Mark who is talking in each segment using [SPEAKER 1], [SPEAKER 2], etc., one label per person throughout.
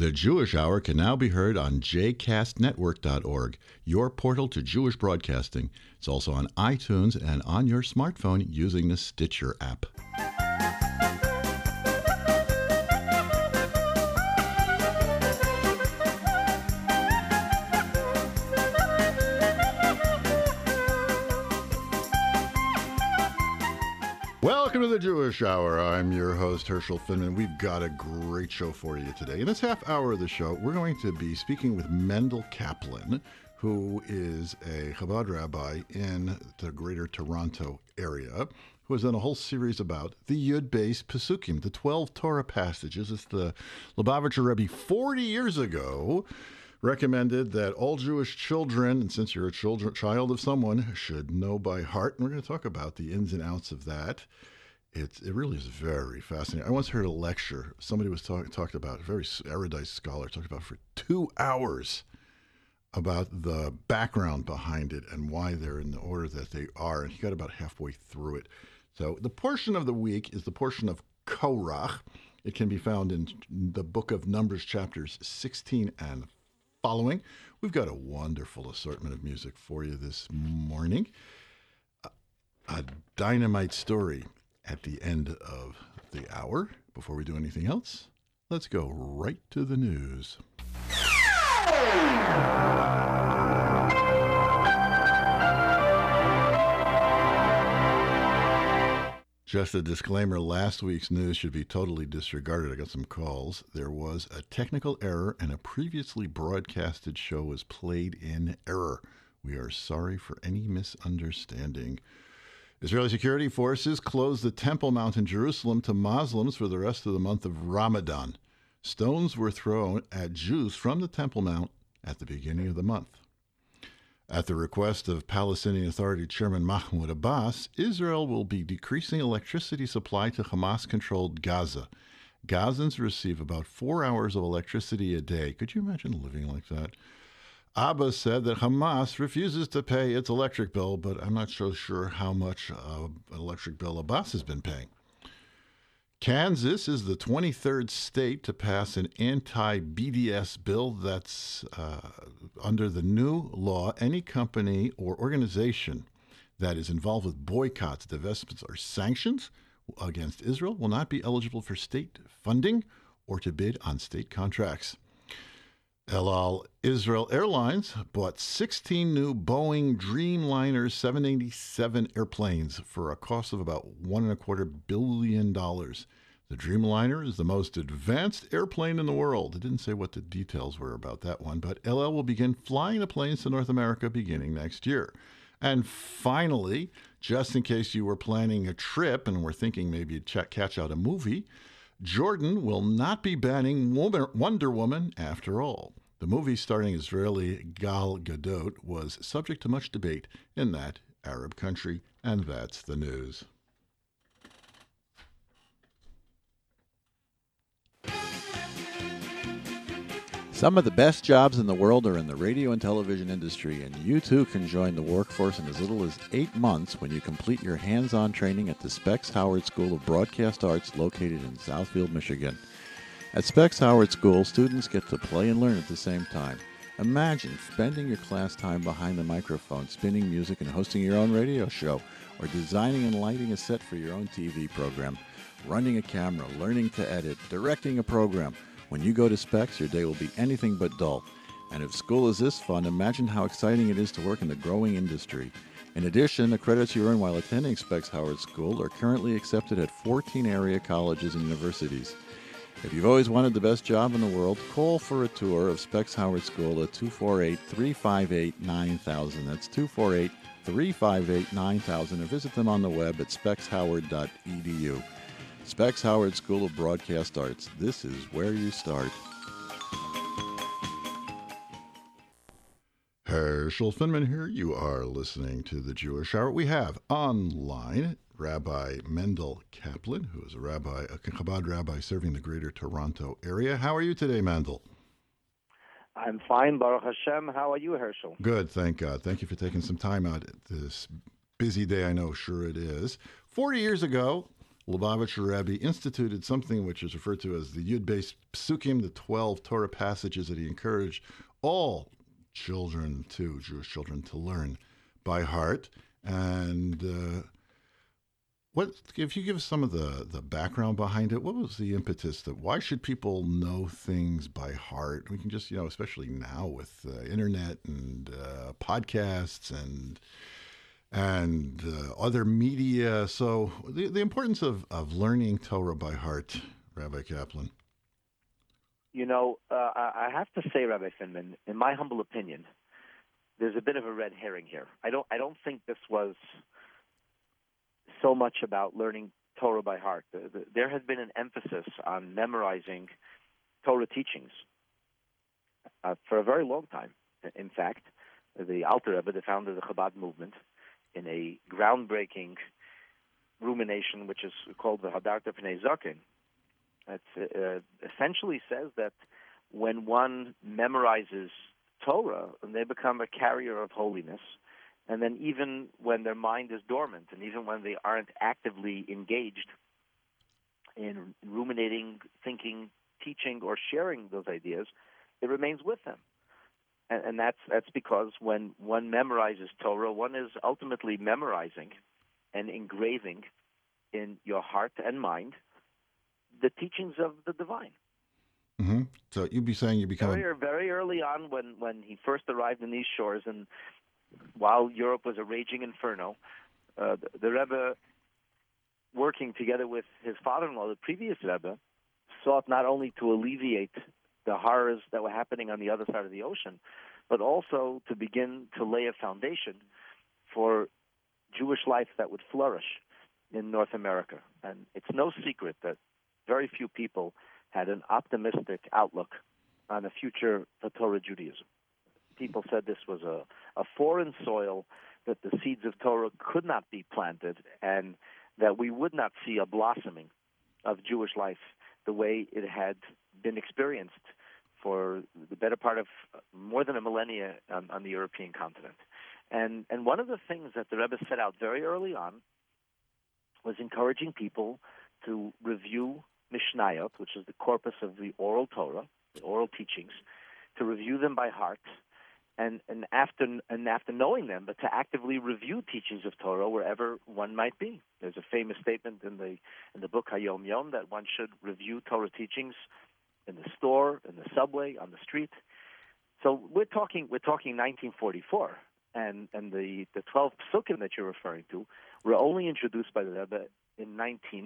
[SPEAKER 1] The Jewish Hour can now be heard on jcastnetwork.org, your portal to Jewish broadcasting. It's also on iTunes and on your smartphone using the Stitcher app. Welcome to the Jewish Hour. I'm your host, Herschel Finman. We've got a great show for you today. In this half hour of the show, we're going to be speaking with Mendel Kaplan, who is a Chabad rabbi in the greater Toronto area, who has done a whole series about the Yud Beis Pesukim, the 12 Torah passages. It's the Lubavitcher Rebbe 40 years ago recommended that all Jewish children, and since you're a child of someone, should know by heart. And we're going to talk about the ins and outs of that. It really is very fascinating. I once heard a lecture. Somebody was talked about, a very erudite scholar, talked about for 2 hours about the background behind it and why they're in the order that they are. And he got about halfway through it. So the portion of the week is the portion of Korach. It can be found in the book of Numbers, chapters 16 and following. We've got a wonderful assortment of music for you this morning. A dynamite story at the end of the hour. Before we do anything else, let's go right to the news. Just a disclaimer, last week's news should be totally disregarded. I got some calls. There was a technical error and a previously broadcasted show was played in error. We are sorry for any misunderstanding. Israeli security forces closed the Temple Mount in Jerusalem to Muslims for the rest of the month of Ramadan. Stones were thrown at Jews from the Temple Mount at the beginning of the month. At the request of Palestinian Authority Chairman Mahmoud Abbas, Israel will be decreasing electricity supply to Hamas-controlled Gaza. Gazans receive about 4 hours of electricity a day. Could you imagine living like that? Abbas said that Hamas refuses to pay its electric bill, but I'm not so sure how much an electric bill Abbas has been paying. Kansas is the 23rd state to pass an anti-BDS bill that's under the new law. Any company or organization that is involved with boycotts, divestments, or sanctions against Israel will not be eligible for state funding or to bid on state contracts. El Al Israel Airlines bought 16 new Boeing Dreamliner 787 airplanes for a cost of about $1.25 billion. The Dreamliner is the most advanced airplane in the world. It didn't say what the details were about that one, but El Al will begin flying the planes to North America beginning next year. And finally, just in case you were planning a trip and were thinking maybe you'd catch out a movie, Jordan will not be banning Wonder Woman after all. The movie starring Israeli Gal Gadot was subject to much debate in that Arab country, and that's the news.
[SPEAKER 2] Some of the best jobs in the world are in the radio and television industry, and you too can join the workforce in as little as 8 months when you complete your hands-on training at the Specs Howard School of Broadcast Arts located in Southfield, Michigan. At Specs Howard School, students get to play and learn at the same time. Imagine spending your class time behind the microphone, spinning music and hosting your own radio show, or designing and lighting a set for your own TV program, running a camera, learning to edit, directing a program. When you go to Specs, your day will be anything but dull. And if school is this fun, imagine how exciting it is to work in the growing industry. In addition, the credits you earn while attending Specs Howard School are currently accepted at 14 area colleges and universities. If you've always wanted the best job in the world, call for a tour of Specs Howard School at 248-358-9000. That's 248-358-9000, or visit them on the web at specshoward.edu. Specs Howard School of Broadcast Arts. This is where you start.
[SPEAKER 1] Herschel Finman here. You are listening to the Jewish Hour. We have online Rabbi Mendel Kaplan, who is a Chabad rabbi serving the greater Toronto area. How are you today, Mendel?
[SPEAKER 3] I'm fine, Baruch Hashem. How are you, Herschel?
[SPEAKER 1] Good, thank God. Thank you for taking some time out this busy day. I know, sure it is. 40 years ago, Lubavitcher Rebbe instituted something which is referred to as the Yud-Beis Psukim, the 12 Torah passages that he encouraged all children, Jewish children, to learn by heart. And if you give some of the background behind it, what was the impetus that why should people know things by heart? We can just, especially now with internet and podcasts and other media. So the importance of learning Torah by heart, Rabbi Kaplan.
[SPEAKER 3] I have to say, Rabbi Finman, in my humble opinion, there's a bit of a red herring here. I don't think this was so much about learning Torah by heart. There has been an emphasis on memorizing Torah teachings for a very long time. In fact, the Alter Rebbe, the founder of the Chabad movement, in a groundbreaking rumination, which is called the Hadarta Pnei Zaken, it essentially says that when one memorizes Torah, they become a carrier of holiness. And then even when their mind is dormant, and even when they aren't actively engaged in ruminating, thinking, teaching, or sharing those ideas, it remains with them. And that's because when one memorizes Torah, one is ultimately memorizing and engraving in your heart and mind the teachings of the divine.
[SPEAKER 1] Mm-hmm. So you'd be saying you become
[SPEAKER 3] very early on when he first arrived in these shores, and while Europe was a raging inferno, the Rebbe, working together with his father-in-law, the previous Rebbe, sought not only to alleviate the horrors that were happening on the other side of the ocean, but also to begin to lay a foundation for Jewish life that would flourish in North America. And it's no secret that very few people had an optimistic outlook on the future for Torah Judaism. People said this was a foreign soil, that the seeds of Torah could not be planted, and that we would not see a blossoming of Jewish life the way it had been experienced for the better part of more than a millennia on the European continent. And one of the things that the Rebbe set out very early on was encouraging people to review Mishnayot, which is the corpus of the oral Torah, the oral teachings, to review them by heart, and after knowing them, but to actively review teachings of Torah wherever one might be. There's a famous statement in the book Hayom Yom that one should review Torah teachings in the store, in the subway, on the street. So we're talking 1944, and the 12 psukim that you're referring to were only introduced by the Rebbe in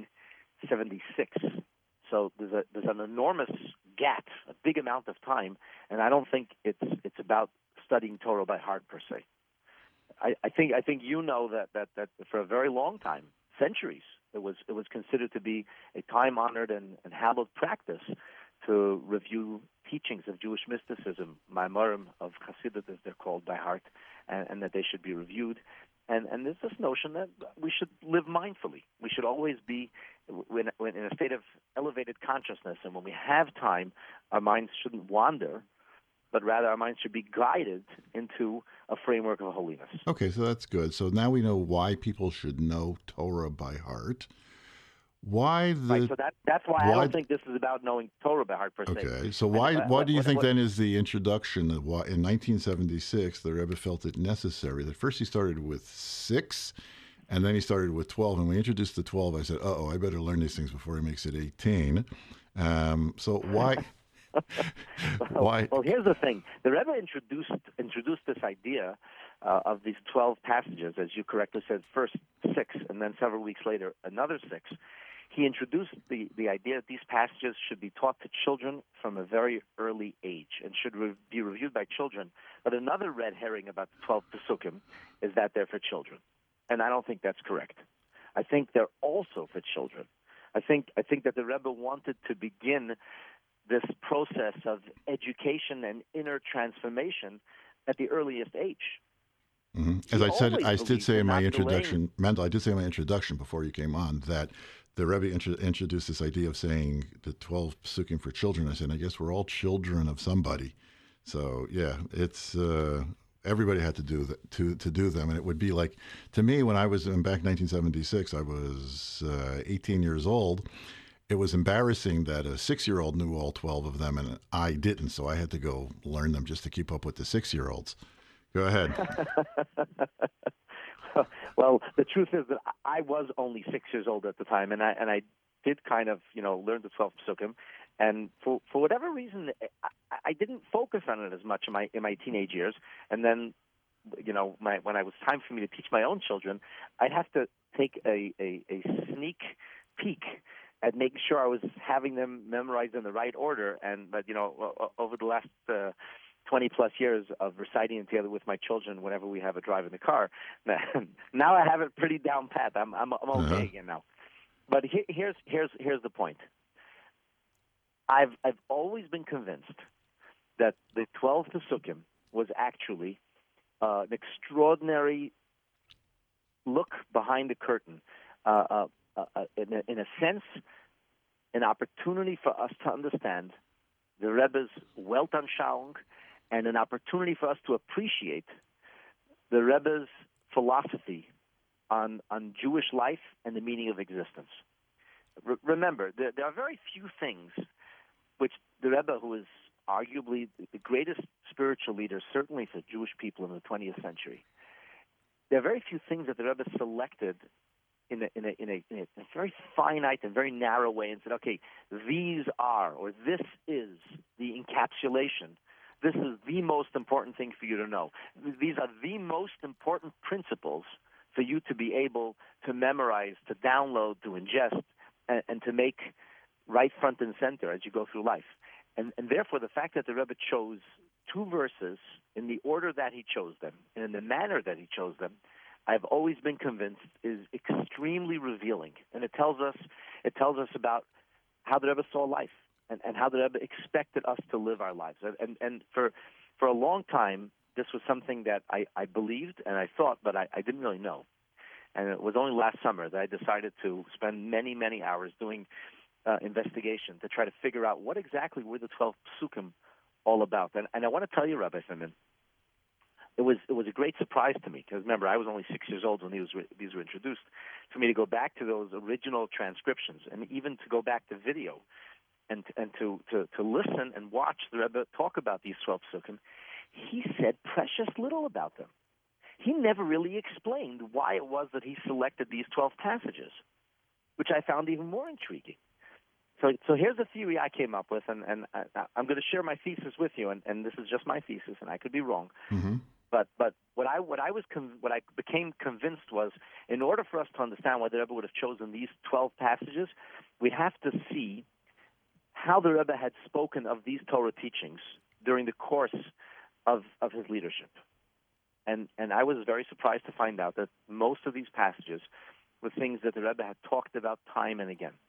[SPEAKER 3] 1976. So there's an enormous gap, a big amount of time, and I don't think it's about studying Torah by heart per se. I think you know that for a very long time, centuries, it was considered to be a time-honored and hallowed practice to review teachings of Jewish mysticism, Maimarim of Chassidut, as they're called, by heart, and that they should be reviewed. And there's this notion that we should live mindfully. We should always be when in a state of elevated consciousness, and when we have time, our minds shouldn't wander, but rather our minds should be guided into a framework of holiness.
[SPEAKER 1] Okay, so that's good. So now we know why people should know Torah by heart. Why
[SPEAKER 3] so that's why I don't think this is about knowing Torah by heart per se.
[SPEAKER 1] Okay, so why do you think then is the introduction that in 1976 the Rebbe felt it necessary that first he started with 6 and then he started with 12, and when he introduced the 12 I said, I better learn these things before he makes it 18. So why? Why?
[SPEAKER 3] Well, here's the thing. The Rebbe introduced this idea of these 12 passages, as you correctly said, first 6, and then several weeks later another 6. He introduced the idea that these passages should be taught to children from a very early age and should be reviewed by children. But another red herring about the 12 Pesukim is that they're for children. And I don't think that's correct. I think they're also for children. I think that the Rebbe wanted to begin this process of education and inner transformation at the earliest age.
[SPEAKER 1] Mm-hmm. As I said, I did say in my introduction, Mendel, I did say in my introduction before you came on that the Rebbe introduced this idea of saying the 12 psukim for children. I said, I guess we're all children of somebody. So, yeah, it's Everybody had to do to do them, and it would be like, to me, when I was back in 1976, I was 18 years old. It was embarrassing that a 6-year-old knew all 12 of them, and I didn't. So I had to go learn them just to keep up with the 6-year-olds. Go ahead.
[SPEAKER 3] Well, the truth is that I was only 6 years old at the time, and I did kind of learn the 12 Psukim, and for whatever reason I didn't focus on it as much in my teenage years, and then when it was time for me to teach my own children, I'd have to take a sneak peek at making sure I was having them memorized in the right order, but over the last 20 plus years of reciting it together with my children whenever we have a drive in the car. Now I have it pretty down pat. I'm okay again now. But here's the point. I've always been convinced that the 12 Pesukim was actually an extraordinary look behind the curtain, in a sense, an opportunity for us to understand the Rebbe's Weltanschauung, and an opportunity for us to appreciate the Rebbe's philosophy on Jewish life and the meaning of existence. Remember, there are very few things which the Rebbe, who is arguably the greatest spiritual leader, certainly for Jewish people in the 20th century, there are very few things that the Rebbe selected in a very finite and very narrow way and said, okay, these are, or this is the encapsulation. This is the most important thing for you to know. These are the most important principles for you to be able to memorize, to download, to ingest, and to make right front and center as you go through life. And therefore, the fact that the Rebbe chose two verses in the order that he chose them, and in the manner that he chose them, I've always been convinced is extremely revealing. And it tells us about how the Rebbe saw life, and how the Rebbe expected us to live our lives. And for a long time, this was something that I believed and I thought, but I didn't really know. And it was only last summer that I decided to spend many, many hours doing investigation to try to figure out what exactly were the 12 Psukim all about. And I want to tell you, Rabbi Simon, it was a great surprise to me, because remember, I was only 6 years old when these were introduced. For me to go back to those original transcriptions, and even to go back to video, and to listen and watch the Rebbe talk about these 12 Psukim, he said precious little about them. He never really explained why it was that he selected these 12 passages, which I found even more intriguing. So here's a theory I came up with, and I'm going to share my thesis with you, and this is just my thesis, and I could be wrong.
[SPEAKER 1] Mm-hmm.
[SPEAKER 3] But what I became convinced was, in order for us to understand why the Rebbe would have chosen these 12 passages, we have to see how the Rebbe had spoken of these Torah teachings during the course of his leadership. And I was very surprised to find out that most of these passages were things that the Rebbe had talked about time and again.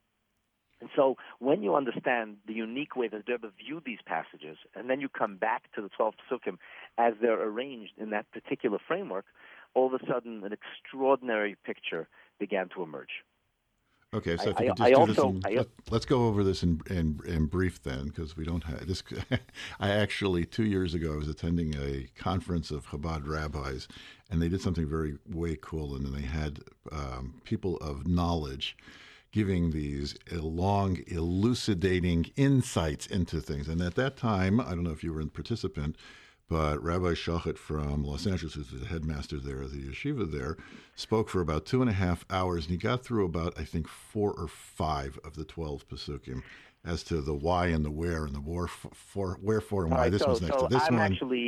[SPEAKER 3] And so when you understand the unique way that the Rebbe viewed these passages, and then you come back to the 12 Psukim as they're arranged in that particular framework, all of a sudden an extraordinary picture began to emerge.
[SPEAKER 1] Okay, so if you could just do this, let's go over this in brief then, because we don't have this. I actually, 2 years ago, I was attending a conference of Chabad rabbis, and they did something very way cool, and then they had people of knowledge giving these long, elucidating insights into things. And at that time, I don't know if you were a participant, but Rabbi Shochet from Los Angeles, who's the headmaster there, the yeshiva there, spoke for about 2.5 hours, and he got through about, I think, 4 or 5 of the 12 Pesukim as to the why and the where and the wherefore and why this one's next to this one.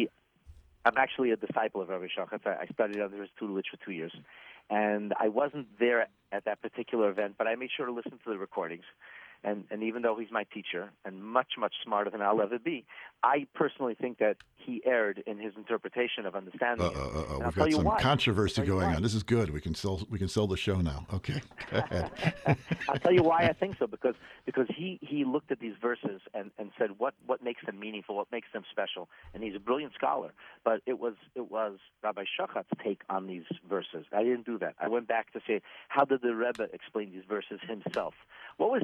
[SPEAKER 3] I'm actually a disciple of Rabbi Shochet. I studied under his tutelage for 2 years. And I wasn't there at that particular event, but I made sure to listen to the recordings. And even though he's my teacher and much, much smarter than I'll ever be, I personally think that he erred in his interpretation of understanding it.
[SPEAKER 1] We've got some controversy going on. This is good. We can sell the show now. Okay, go ahead.
[SPEAKER 3] I'll tell you why I think so, because he looked at these verses and said what makes them meaningful, what makes them special, and he's a brilliant scholar. But it was Rabbi Shochet's take on these verses. I didn't do that. I went back to say, how did the Rebbe explain these verses himself? What was his unique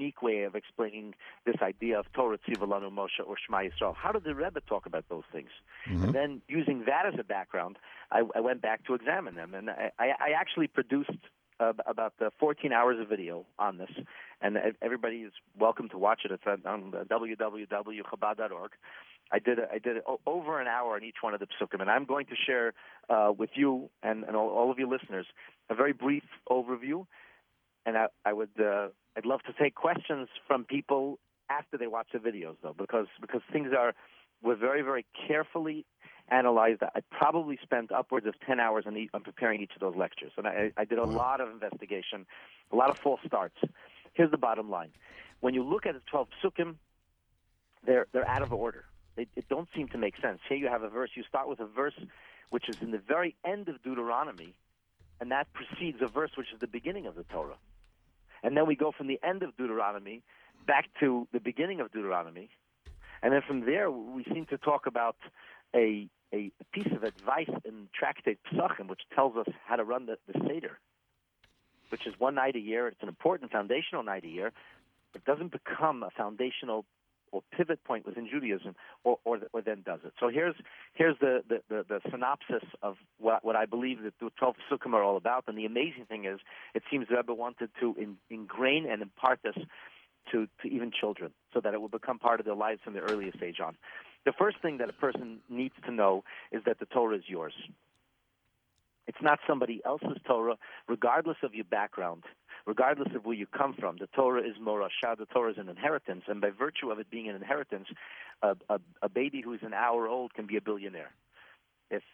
[SPEAKER 3] unique way of explaining this idea of Torah Tziva Lanu Moshe or Shema Yisrael. How did the Rebbe talk about those things?
[SPEAKER 1] Mm-hmm.
[SPEAKER 3] And then using that as a background, I went back to examine them. And I actually produced about 14 hours of video on this, and everybody is welcome to watch it. It's on www.chabad.org. I did over an hour on each one of the psukim, and I'm going to share with you and all of you listeners a very brief overview. And I'd love to take questions from people after they watch the videos, though, because things were very, very carefully analyzed. I probably spent upwards of 10 hours on preparing each of those lectures, and I did a lot of investigation, a lot of false starts. Here's the bottom line: when you look at the 12 psukim, they're out of order. They don't seem to make sense. Here you have a verse. You start with a verse which is in the very end of Deuteronomy, and that precedes a verse which is the beginning of the Torah. And then we go from the end of Deuteronomy back to the beginning of Deuteronomy. And then from there, we seem to talk about a piece of advice in Tractate Pesachim, which tells us how to run the Seder, which is one night a year. It's an important foundational night a year. It doesn't become a foundational or pivot point within Judaism, or then does it. So here's the synopsis of what I believe that the 12 Psukim are all about. And the amazing thing is, it seems the Rebbe wanted to ingrain and impart this to even children, so that it will become part of their lives from the earliest age on. The first thing that a person needs to know is that the Torah is yours. It's not somebody else's Torah, regardless of your background, regardless of where you come from. The Torah is morashah. The Torah is an inheritance, and by virtue of it being an inheritance, a baby who's an hour old can be a billionaire. If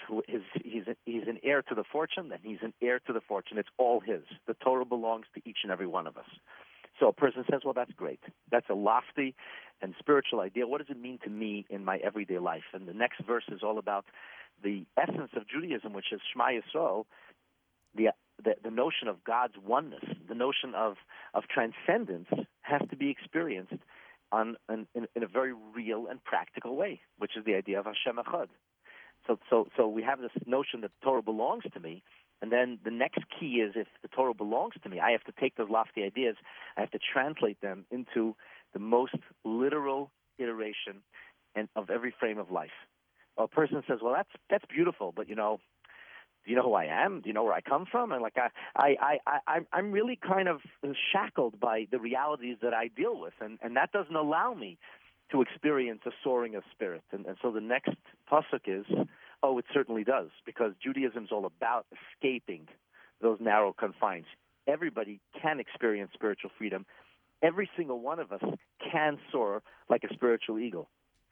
[SPEAKER 3] he's an heir to the fortune, then he's an heir to the fortune. It's all his. The Torah belongs to each and every one of us. So a person says, well, that's great. That's a lofty and spiritual idea. What does it mean to me in my everyday life? And the next verse is all about the essence of Judaism, which is Shema Yisrael, the notion of God's oneness, the notion of transcendence has to be experienced in a very real and practical way, which is the idea of Hashem Echad. So we have this notion that the Torah belongs to me, and then the next key is, if the Torah belongs to me, I have to take those lofty ideas, I have to translate them into the most literal iteration of every frame of life. A person says, well, that's beautiful, but do you know who I am? Do you know where I come from? And I'm really kind of shackled by the realities that I deal with, and that doesn't allow me to experience a soaring of spirit. And so the next pasuk is, oh, it certainly does, because Judaism is all about escaping those narrow confines. Everybody can experience spiritual freedom. Every single one of us can soar like a spiritual eagle.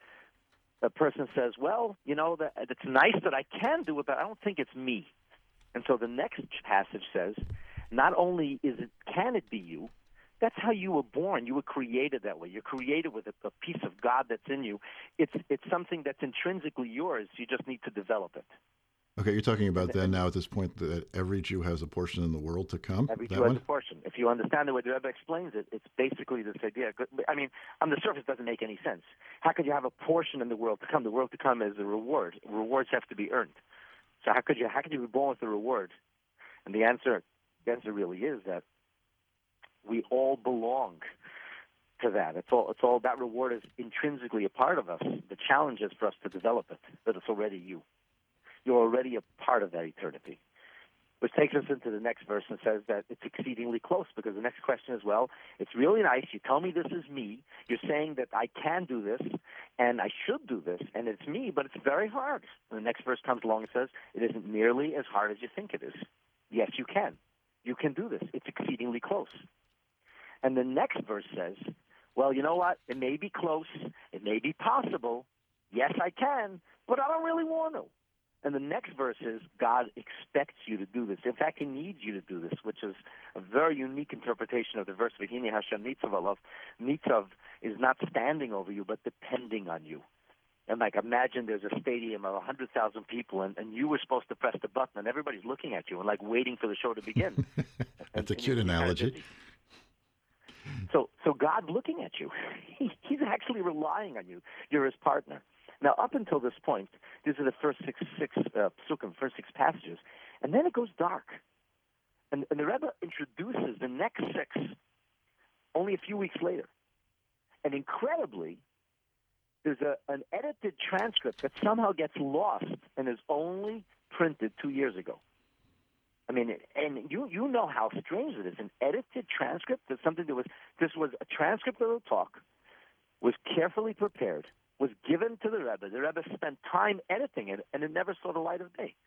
[SPEAKER 3] A person says, well, that it's nice that I can do it, but I don't think it's me. And so the next passage says, not only can it be you, that's how you were born. You were created that way. You're created with a piece of God that's in you. It's something that's intrinsically yours. You just need to develop it.
[SPEAKER 1] Okay, you're talking about then now at this point that every Jew has a portion in the world to come?
[SPEAKER 3] Every Jew has a portion. If you understand the way the Rebbe explains it, it's basically this idea. I mean, on the surface, it doesn't make any sense. How could you have a portion in the world to come? The world to come is a reward. Rewards have to be earned. So how could you be born with a reward? And the answer really is that we all belong to that. It's all that reward is intrinsically a part of us. The challenge is for us to develop it, that it's already you. You're already a part of that eternity. Which takes us into the next verse and says that it's exceedingly close, because the next question is, well, it's really nice. You tell me this is me. You're saying that I can do this and I should do this, and it's me, but it's very hard. And the next verse comes along and says, it isn't nearly as hard as you think it is. Yes, you can. You can do this. It's exceedingly close. And the next verse says, well, you know what? It may be close. It may be possible. Yes, I can, but I don't really want to. And the next verse is, God expects you to do this. In fact, He needs you to do this, which is a very unique interpretation of the verse, V'hine Hashem nitzav alav. Nitzav is not standing over you, but depending on you. And imagine there's a stadium of 100,000 people, and you were supposed to press the button, and everybody's looking at you and waiting for the show to begin.
[SPEAKER 1] That's a cute analogy.
[SPEAKER 3] So God's looking at you. He's actually relying on you. You're His partner. Now, up until this point, these are the first six psukim, first six passages, and then it goes dark. And the Rebbe introduces the next six only a few weeks later. And incredibly, there's an edited transcript that somehow gets lost and is only printed 2 years ago. I mean, and you know how strange it is. An edited transcript is something this was a transcript of the talk, was carefully prepared, was given to the Rebbe. The Rebbe spent time editing it, and it never saw the light of day.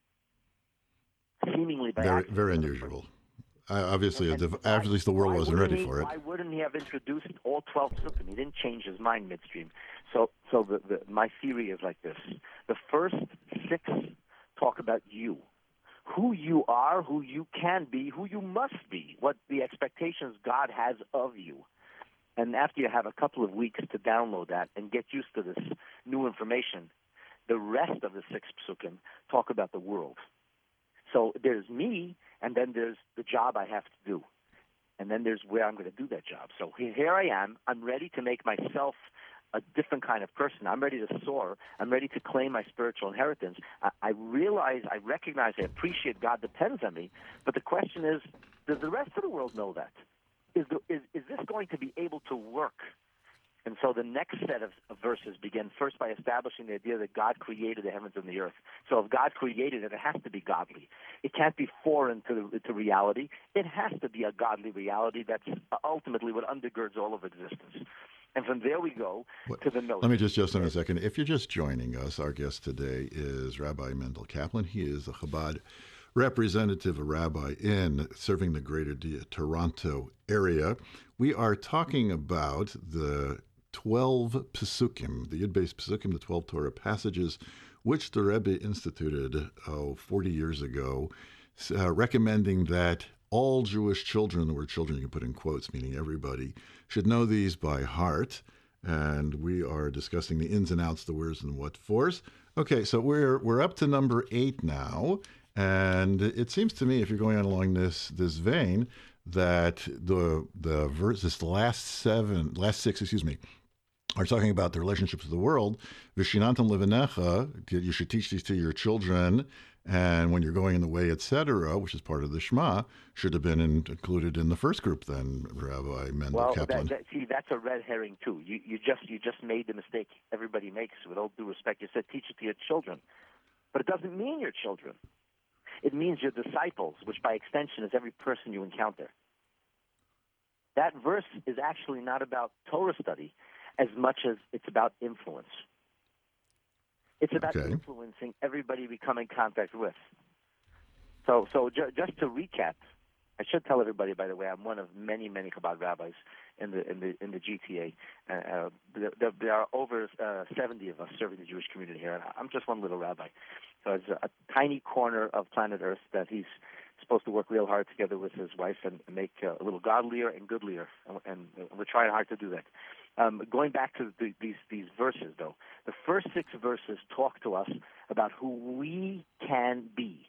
[SPEAKER 3] Seemingly by accident.
[SPEAKER 1] Very unusual. Obviously, at least the world wasn't ready for it.
[SPEAKER 3] Why wouldn't he have introduced all 12 psukim? He didn't change his mind midstream. So my theory is like this. The first 6 talk about you. Who you are, who you can be, who you must be, what the expectations God has of you. And after you have a couple of weeks to download that and get used to this new information, the rest of the 6 psukim talk about the world. So there's me, and then there's the job I have to do. And then there's where I'm going to do that job. So here I am. I'm ready to make myself a different kind of person. I'm ready to soar. I'm ready to claim my spiritual inheritance. I realize, I recognize, I appreciate God depends on me. But the question is, does the rest of the world know that? Is this going to be able to work? And so the next set of verses begin first by establishing the idea that God created the heavens and the earth. So if God created it, it has to be godly. It can't be foreign to reality. It has to be a godly reality that's ultimately what undergirds all of existence. And from there we go to the notes.
[SPEAKER 1] Let me just in a second. If you're just joining us, our guest today is Rabbi Mendel Kaplan. He is a Chabad representative, a rabbi serving the greater Toronto area. We are talking about the 12 Pesukim, the Yud-Beis Pesukim, the 12 Torah passages, which the Rebbe instituted 40 years ago, recommending that all Jewish children, the word children you can put in quotes, meaning everybody, should know these by heart. And we are discussing the ins and outs, the wheres and what fors. Okay, so we're up to number 8 now. And it seems to me, if you're going on along this vein, that the verses, the last 6, are talking about the relationships of the world. Vishinantam levanecha, you should teach these to your children, and when you're going in the way, etc., which is part of the Shema, should have been included in the first group. Then, Rabbi Mendel Kaplan.
[SPEAKER 3] See, that's a red herring too. You just made the mistake everybody makes. With all due respect, you said teach it to your children, but it doesn't mean your children. It means your disciples, which by extension is every person you encounter. That verse is actually not about Torah study as much as it's about influence. It's about influencing everybody we come in contact with. So just to recap, I should tell everybody, by the way, I'm one of many Chabad rabbis in the GTA. There are over 70 of us serving the Jewish community here, and I'm just one little rabbi. So it's a tiny corner of planet Earth that he's supposed to work real hard together with his wife and make a little godlier and goodlier, and we're trying hard to do that. Going back to these verses, though, the first 6 verses talk to us about who we can be.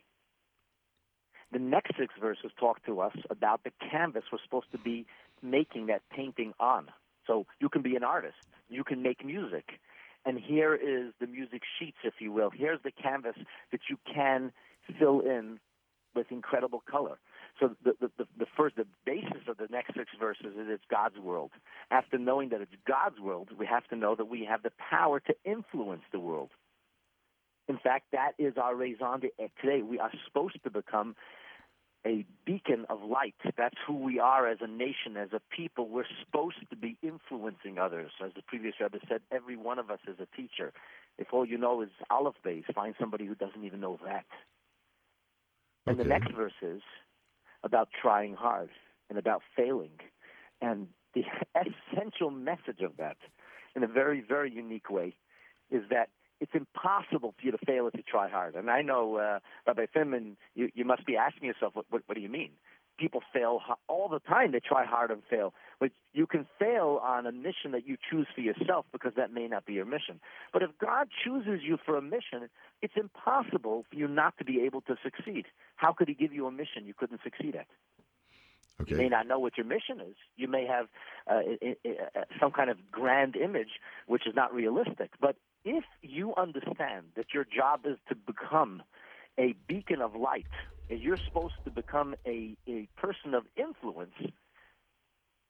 [SPEAKER 3] The next 6 verses talk to us about the canvas we're supposed to be making that painting on. So you can be an artist. You can make music. And here is the music sheets, if you will. Here's the canvas that you can fill in with incredible color. So the basis of the next 6 verses is it's God's world. After knowing that it's God's world, we have to know that we have the power to influence the world. In fact, that is our raison d'etre. Today, we are supposed to become a beacon of light. That's who we are as a nation, as a people. We're supposed to be influencing others. As the previous Rebbe said, every one of us is a teacher. If all you know is Aleph Beis, find somebody who doesn't even know that. And the next verse is about trying hard and about failing. And the essential message of that, in a very, very unique way, is that it's impossible for you to fail if you try hard. And I know, Rabbi Finman, you must be asking yourself, what do you mean? People fail all the time. They try hard and fail. But you can fail on a mission that you choose for yourself because that may not be your mission. But if God chooses you for a mission, it's impossible for you not to be able to succeed. How could he give you a mission you couldn't succeed at? Okay. You may not know what your mission is. You may have some kind of grand image, which is not realistic. But if you understand that your job is to become a beacon of light, and you're supposed to become a person of influence,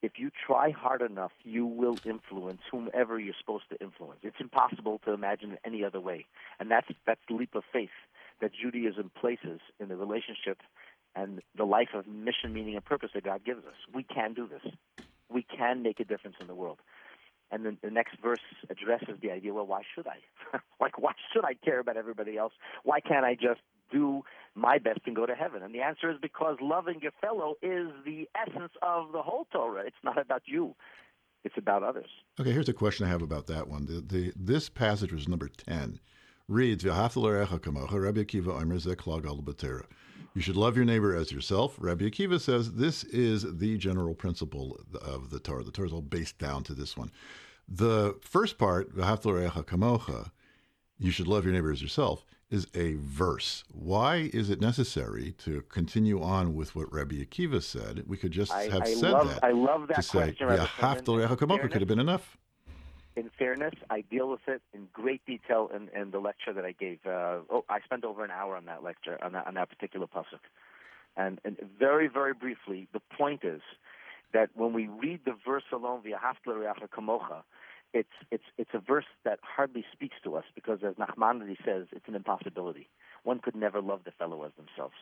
[SPEAKER 3] if you try hard enough, you will influence whomever you're supposed to influence. It's impossible to imagine it any other way. And that's the leap of faith that Judaism places in the relationship and the life of mission, meaning, and purpose that God gives us. We can do this. We can make a difference in the world. And then the next verse addresses the idea, well, why should I? Like, why should I care about everybody else? Why can't I just do my best and go to heaven? And the answer is because loving your fellow is the essence of the whole Torah. It's not about you. It's about others.
[SPEAKER 1] Okay, here's a question I have about that one. This passage was number 10. Reads, Rabbi Akiva Omer Zeh Klal Gadol b'Torah. You should love your neighbor as yourself. Rabbi Akiva says this is the general principle of the Torah. The Torah is all based down to this one. The first part, you should love your neighbor as yourself, is a verse. Why is it necessary to continue on with what Rabbi Akiva said? We could just have said that.
[SPEAKER 3] I love that
[SPEAKER 1] to say,
[SPEAKER 3] question.
[SPEAKER 1] Could have been enough.
[SPEAKER 3] In fairness, I deal with it in great detail in the lecture that I gave. I spent over an hour on that lecture, on that particular pasuk. And very, very briefly, the point is that when we read the verse alone, V'ahavta l'reacha kamocha, it's a verse that hardly speaks to us because, as Nachmanides says, it's an impossibility. One could never love the fellow as themselves.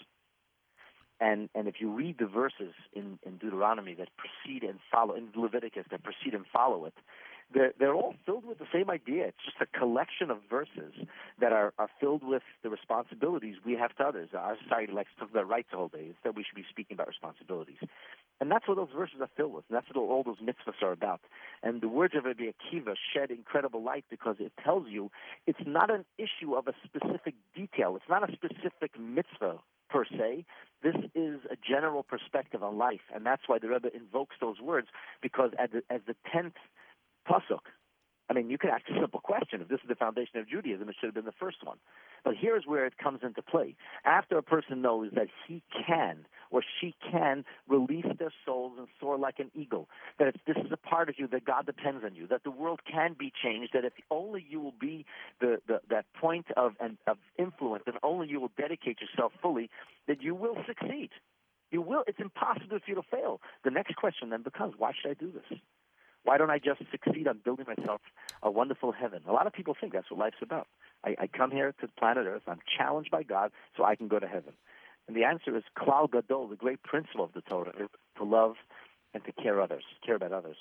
[SPEAKER 3] And if you read the verses in Deuteronomy that precede and follow, in Leviticus that precede and follow it, they're all filled with the same idea. It's just a collection of verses that are filled with the responsibilities we have to others. Our society likes to talk about rights all day. Instead, we should be speaking about responsibilities. And that's what those verses are filled with. And that's what all those mitzvahs are about. And the words of Rabbi Akiva shed incredible light because it tells you it's not an issue of a specific detail. It's not a specific mitzvah per se. This is a general perspective on life. And that's why the Rebbe invokes those words, because as the 10th pasuk, I mean, you could ask a simple question. If this is the foundation of Judaism, it should have been the first one. But here's where it comes into play. After a person knows that he can or she can release their souls and soar like an eagle, that this is a part of you, that God depends on you, that the world can be changed, that if only you will be that point of influence, and only you will dedicate yourself fully, that you will succeed. You will. It's impossible for you to fail. The next question then becomes, why should I do this? Why don't I just succeed on building myself a wonderful heaven? A lot of people think that's what life's about. I come here to planet Earth. I'm challenged by God so I can go to heaven. And the answer is Klal Gadol, the great principle of the Torah, is to love and to care about others.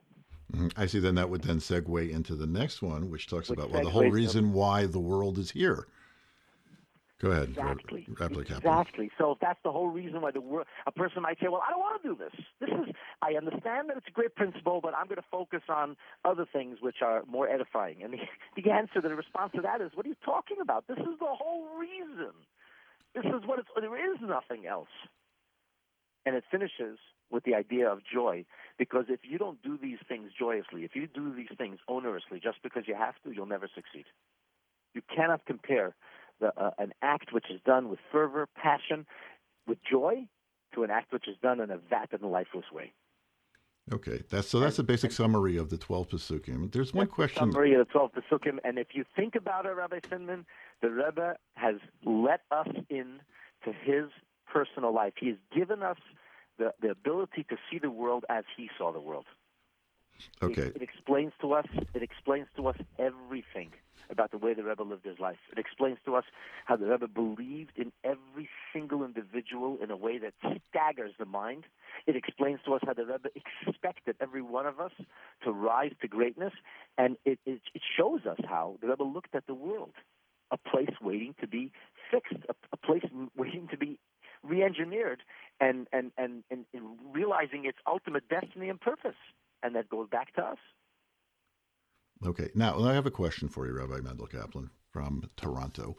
[SPEAKER 1] I see. Then that would then segue into the next one, which talks about the whole reason why the world is here. Go ahead.
[SPEAKER 3] Exactly.
[SPEAKER 1] Exactly.
[SPEAKER 3] So if that's the whole reason why a person might say, well, I don't want to do this. I understand that it's a great principle, but I'm going to focus on other things which are more edifying. And the answer, the response to that is, what are you talking about? This is the whole reason. This is what there is nothing else. And it finishes with the idea of joy, because if you don't do these things joyously, if you do these things onerously just because you have to, you'll never succeed. You cannot compare an act which is done with fervor, passion, with joy, to an act which is done in a vapid and lifeless way.
[SPEAKER 1] Okay, that's a basic summary of the 12 Pesukim. There's one question.
[SPEAKER 3] Summary of the 12 Pesukim, and if you think about it, Rabbi Finman, the Rebbe has let us in to his personal life. He has given us the ability to see the world as he saw the world.
[SPEAKER 1] Okay.
[SPEAKER 3] It explains to us everything about the way the Rebbe lived his life. It explains to us how the Rebbe believed in every single individual in a way that staggers the mind. It explains to us how the Rebbe expected every one of us to rise to greatness. And it shows us how the Rebbe looked at the world, a place waiting to be fixed, a place waiting to be re-engineered and realizing its ultimate destiny and purpose. And that goes back to us.
[SPEAKER 1] Okay. Now, I have a question for you, Rabbi Mendel Kaplan from Toronto.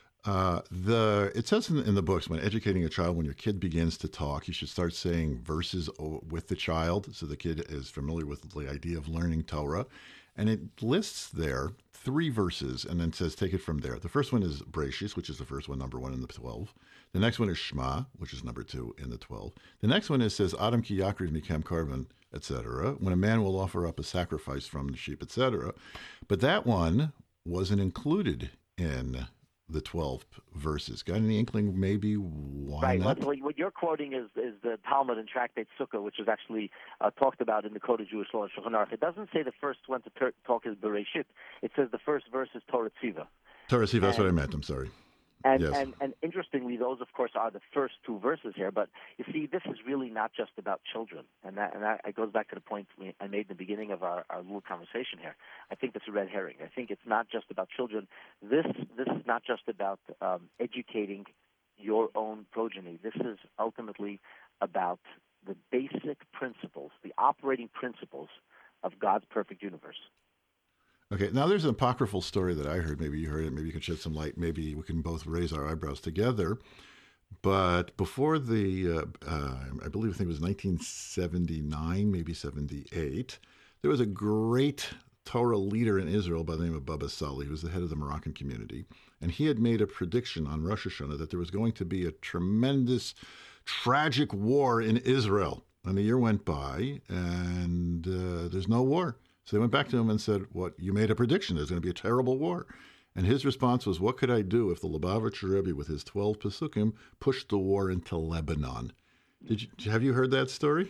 [SPEAKER 1] It says in the books, when educating a child, when your kid begins to talk, you should start saying verses with the child so the kid is familiar with the idea of learning Torah. And it lists there 3 verses and then says, take it from there. The first one is Breshis, which is the first one, number 1 in the 12. The next one is Shema, which is number 2 in the 12. The next one says, Adam ki yakriv mikem karban, etc., when a man will offer up a sacrifice from the sheep, etc. But that one wasn't included in the 12 verses. Got any inkling maybe why
[SPEAKER 3] Right.
[SPEAKER 1] not?
[SPEAKER 3] Well, what you're quoting is the Talmud and Tractate Sukkah, which is actually talked about in the Code of Jewish Law and Shulchan Aruch. It doesn't say the first one to talk is Bereshit. It says the first verse is Torah Tziva.
[SPEAKER 1] Torah Tziva, that's what I meant. I'm sorry.
[SPEAKER 3] And,
[SPEAKER 1] Yes.
[SPEAKER 3] and interestingly, those, of course, are the first two verses here. But you see, this is really not just about children. And that it goes back to the point I made in the beginning of our little conversation here. I think that's a red herring. I think it's not just about children. This is not just about educating your own progeny. This is ultimately about the basic principles, the operating principles of God's perfect universe.
[SPEAKER 1] Okay, now there's an apocryphal story that I heard. Maybe you heard it. Maybe you can shed some light. Maybe we can both raise our eyebrows together. But before I think it was 1979, maybe 78, there was a great Torah leader in Israel by the name of Baba Sali, who was the head of the Moroccan community. And he had made a prediction on Rosh Hashanah that there was going to be a tremendous, tragic war in Israel. And the year went by, and there's no war. So they went back to him and said, "What? You made a prediction. There's going to be a terrible war." And his response was, "What could I do if the Lubavitcher Rebbe, with his 12 Pesukim, pushed the war into Lebanon?" Have you heard that story?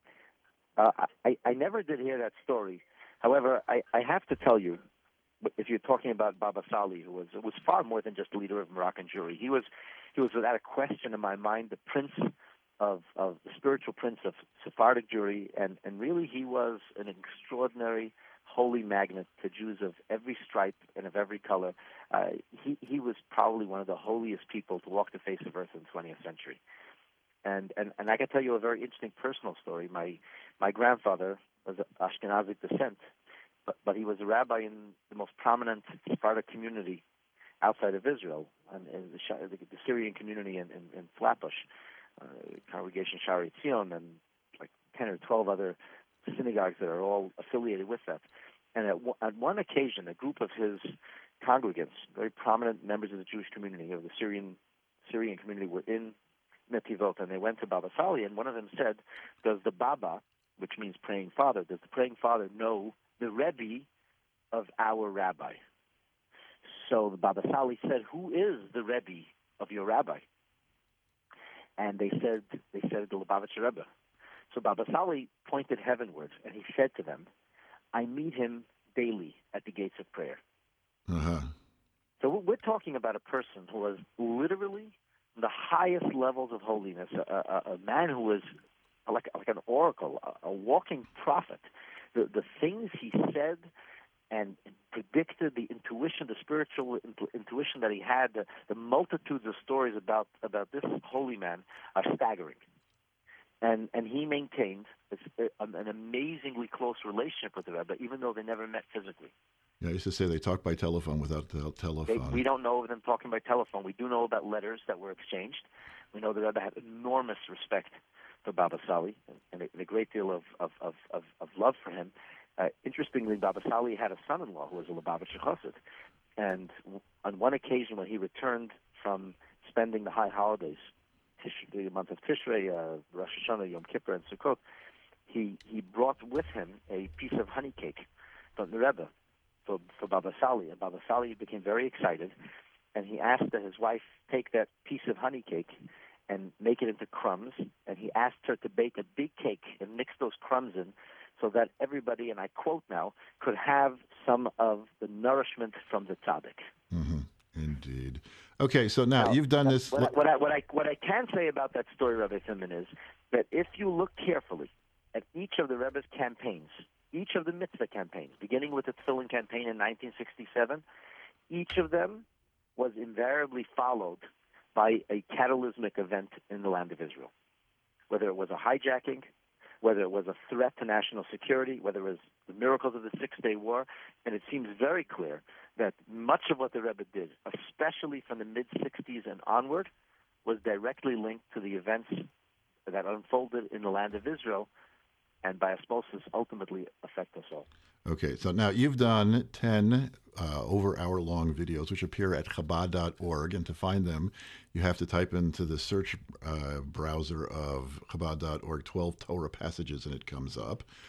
[SPEAKER 3] I never did hear that story. However, I have to tell you, if you're talking about Baba Sali, who was far more than just a leader of Moroccan Jewry. He was without a question in my mind the prince of the spiritual prince of Sephardic Jewry, and really he was an extraordinary holy magnet to Jews of every stripe and of every color. He was probably one of the holiest people to walk the face of earth in the 20th century. And I can tell you a very interesting personal story. My grandfather was of Ashkenazic descent, but he was a rabbi in the most prominent Sephardic community outside of Israel, and the Syrian community in Flatbush. Congregation Shari Tzion, and like 10 or 12 other synagogues that are all affiliated with that. And at one occasion, a group of his congregants, very prominent members of the Jewish community, of the Syrian community, were in Netivot, and they went to Baba Sali, and one of them said, "Does the Baba, which means praying father, does the praying father know the Rebbe of our rabbi?" So the Baba Sali said, "Who is the Rebbe of your rabbi?" And they said the Lubavitcher Rebbe. So Baba Sali pointed heavenward, and he said to them, "I meet him daily at the gates of prayer."
[SPEAKER 1] Uh-huh.
[SPEAKER 3] So we're talking about a person who was literally the highest levels of holiness, a man who was like an oracle, a walking prophet. The things he said and predicted, the intuition, the spiritual intuition that he had, the multitudes of stories about this holy man are staggering. And he maintained an amazingly close relationship with the Rebbe, even though they never met physically.
[SPEAKER 1] Yeah, I used to say they talked by telephone without telephone.
[SPEAKER 3] We don't know of them talking by telephone. We do know about letters that were exchanged. We know the Rebbe had enormous respect for Baba Sali and a great deal of love for him. Interestingly, Baba Sali had a son-in-law who was a Lubavitcher Chassid. And on one occasion when he returned from spending the high holidays, the month of Tishrei, Rosh Hashanah, Yom Kippur, and Sukkot, he brought with him a piece of honey cake from the Rebbe for Baba Sali. And Baba Sali became very excited, and he asked that his wife take that piece of honey cake and make it into crumbs, and he asked her to bake a big cake and mix those crumbs in so that everybody, and I quote now, could have some of the nourishment from the tzaddik.
[SPEAKER 1] Mm-hmm. Indeed. Okay, so now you've done this.
[SPEAKER 3] What I can say about that story, Rabbi Simon, is that if you look carefully at each of the Rebbe's campaigns, each of the mitzvah campaigns, beginning with the Tefillin campaign in 1967, each of them was invariably followed by a catalysmic event in the land of Israel. Whether it was a hijacking, whether it was a threat to national security, whether it was the miracles of the Six-Day War, and it seems very clear that much of what the Rebbe did, especially from the mid-'60s and onward, was directly linked to the events that unfolded in the land of Israel, and by osmosis ultimately affect us all.
[SPEAKER 1] Okay, so now you've done 10 over-hour-long videos, which appear at Chabad.org, and to find them, you have to type into the search browser of Chabad.org 12 Torah passages, and it comes up.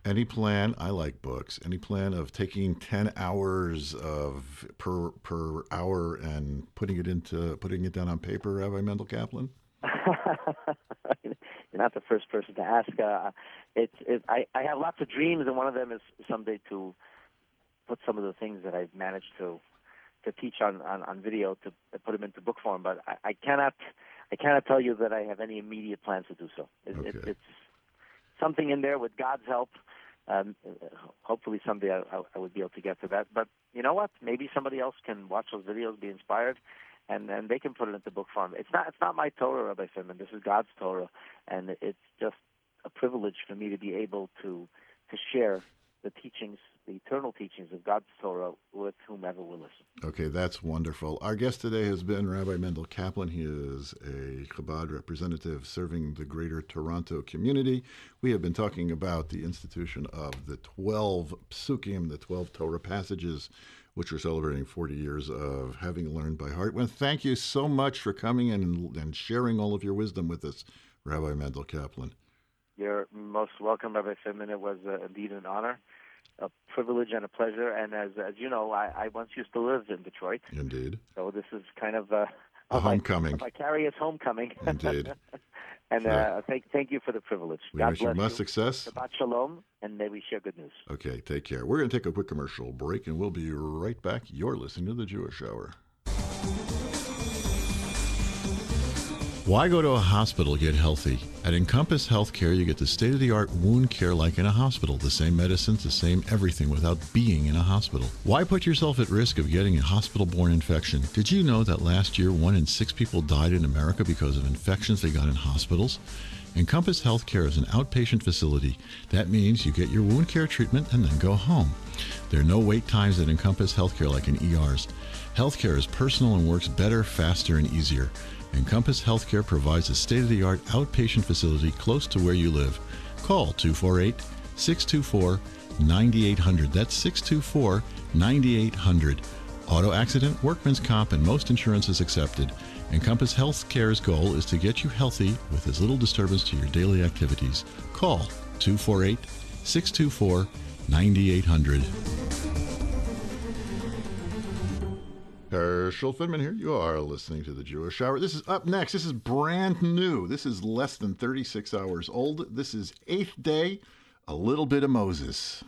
[SPEAKER 1] Any plan? I like books. Any plan of taking 10 hours of per hour and putting it down on paper, Rabbi Mendel Kaplan?
[SPEAKER 3] You're not the first person to ask. I have lots of dreams, and one of them is someday to put some of the things that I've managed to teach on video to put them into book form. But I cannot tell you that I have any immediate plans to do so. It's something in there with God's help. Hopefully someday I would be able to get to that. But you know what? Maybe somebody else can watch those videos, be inspired, and then they can put it into book form. It's not my Torah, Rabbi Finman. This is God's Torah, and it's just a privilege for me to be able to share the teachings, the eternal teachings of God's Torah with whomever will listen.
[SPEAKER 1] Okay, that's wonderful. Our guest today has been Rabbi Mendel Kaplan. He is a Chabad representative serving the greater Toronto community. We have been talking about the institution of the 12 psukim, the 12 Torah passages, which we're celebrating 40 years of having learned by heart. Well, thank you so much for coming in and sharing all of your wisdom with us, Rabbi Mendel Kaplan.
[SPEAKER 3] You're most welcome, Rabbi Finman. It was indeed an honor, a privilege, and a pleasure. And as you know, I once used to live in Detroit.
[SPEAKER 1] Indeed.
[SPEAKER 3] So this is kind of
[SPEAKER 1] a homecoming.
[SPEAKER 3] A vicarious homecoming.
[SPEAKER 1] Indeed.
[SPEAKER 3] And thank you for the privilege.
[SPEAKER 1] We wish you much success.
[SPEAKER 3] Shabbat shalom, and may we share good news.
[SPEAKER 1] Okay, take care. We're going to take a quick commercial break, and we'll be right back. You're listening to The Jewish Hour. Why go to a hospital to get healthy? At Encompass Healthcare, you get the state-of-the-art wound care like in a hospital. The same medicines, the same everything without being in a hospital. Why put yourself at risk of getting a hospital-borne infection? Did you know that last year 1 in 6 people died in America because of infections they got in hospitals? Encompass Healthcare is an outpatient facility. That means you get your wound care treatment and then go home. There are no wait times at Encompass Healthcare like in ERs. Healthcare is personal and works better, faster, and easier. Encompass Healthcare provides a state-of-the-art outpatient facility close to where you live. Call 248-624-9800. That's 624-9800. Auto accident, workman's comp, and most insurances accepted. Encompass Healthcare's goal is to get you healthy with as little disturbance to your daily activities. Call 248-624-9800. Herschel Finman here. You are listening to The Jewish Hour. This is up next. This is brand new. This is less than 36 hours old. This is 8th Day, A Little Bit of Moses.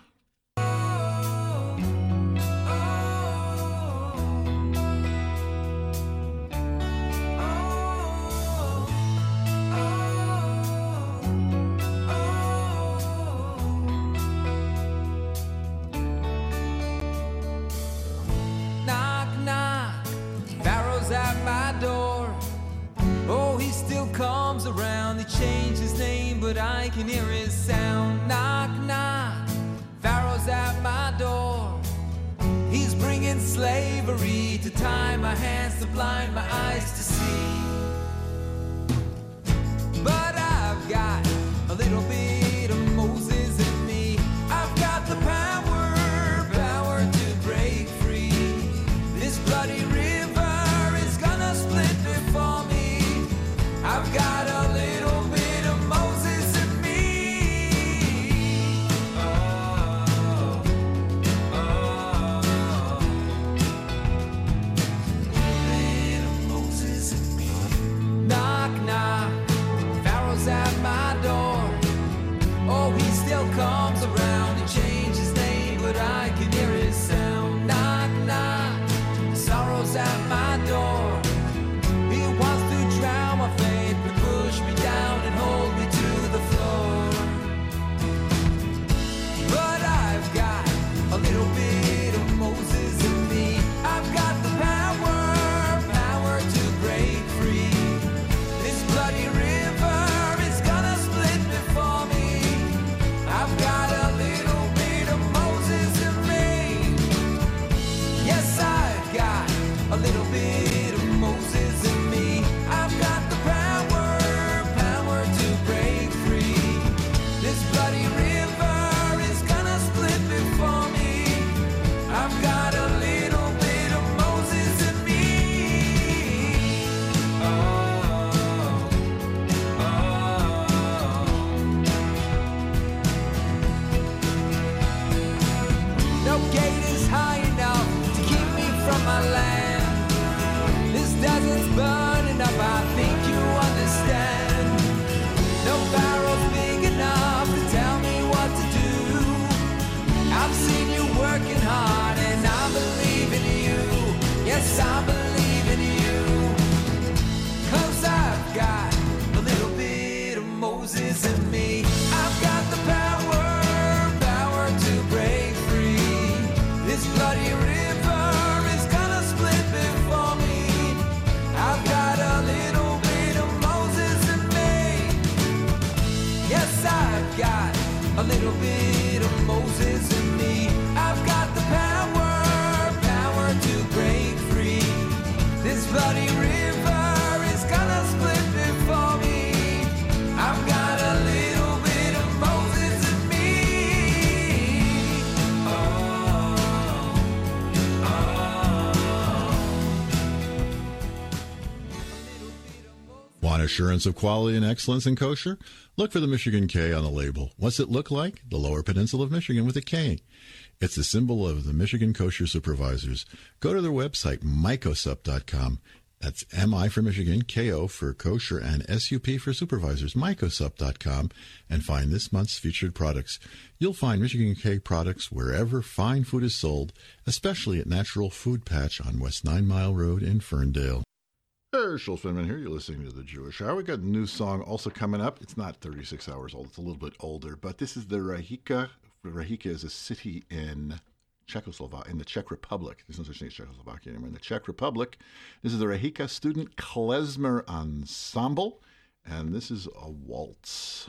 [SPEAKER 4] Around, he changed his name, but I can hear his sound. Knock, knock, Pharaoh's at my door. He's bringing slavery to tie my hands, to blind my eyes to see. But I've got a little bit of Moses in me. I've got the power to break free. This bloody river is gonna split before me. I've got a little bit of Moses in me. Bit of Moses in me. Knock, knock, Pharaoh's at my door. my land. This desert's burning up, I think you understand. No barrel's big enough to tell me what to do. I've seen you working hard and I believe in you. Yes, I believe in you. 'Cause I've got a little bit of Moses in me. I've got the power to break free. This bloody river is gonna split before me. I've got a little bit of Moses in me. Yes, I've got a little bit of Moses in me. I've got the power to break free. This bloody river is gonna split before me. I've got a little bit of Moses in me.
[SPEAKER 1] Want assurance of quality and excellence in kosher? Look for the Michigan K on the label. What's it look like? The Lower Peninsula of Michigan with a K. It's the symbol of the Michigan Kosher Supervisors. Go to their website, mycosup.com. That's MI for Michigan, KO for kosher, and SUP for supervisors, mycosup.com, and find this month's featured products. You'll find Michigan K products wherever fine food is sold, especially at Natural Food Patch on West 9 Mile Road in Ferndale. Herschel Finman here. You're listening to The Jewish Hour. We got a new song also coming up. It's not 36 hours old. It's a little bit older, but this is the Rahika. Rahika is a city in Czechoslovakia, in the Czech Republic. There's no such thing as Czechoslovakia anymore. In the Czech Republic. This is the Rahika Student Klezmer Ensemble, and this is a waltz.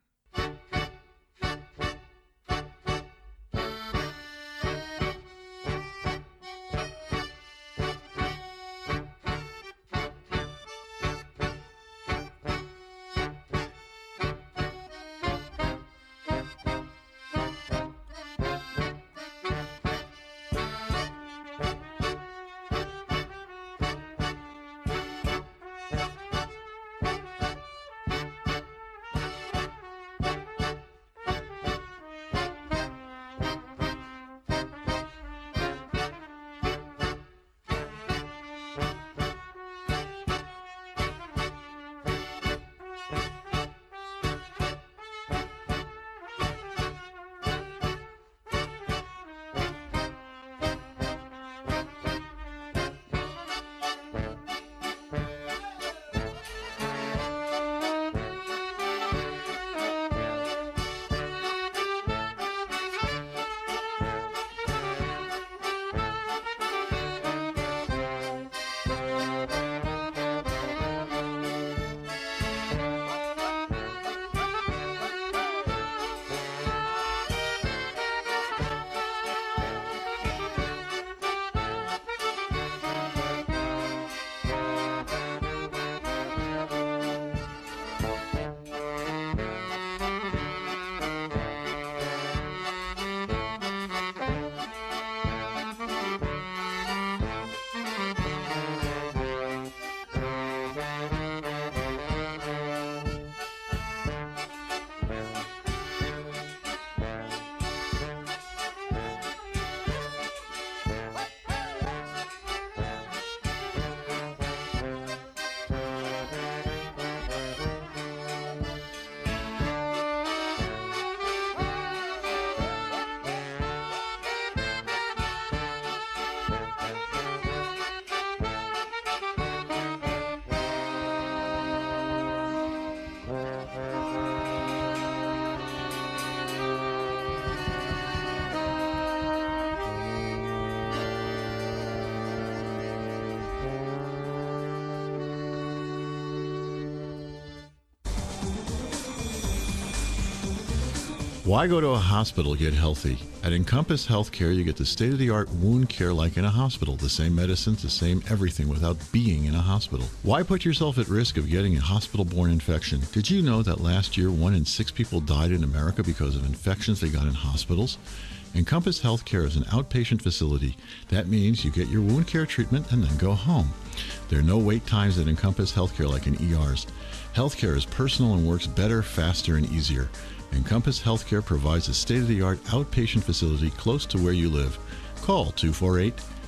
[SPEAKER 1] Why go to a hospital to get healthy? At Encompass Healthcare, you get the state-of-the-art wound care like in a hospital. The same medicines, the same everything without being in a hospital. Why put yourself at risk of getting a hospital-borne infection? Did you know that last year 1 in 6 people died in America because of infections they got in hospitals? Encompass Healthcare is an outpatient facility. That means you get your wound care treatment and then go home. There are no wait times at Encompass Healthcare like in ERs. Healthcare is personal and works better, faster, and easier. Encompass Healthcare provides a state-of-the-art outpatient facility close to where you live. Call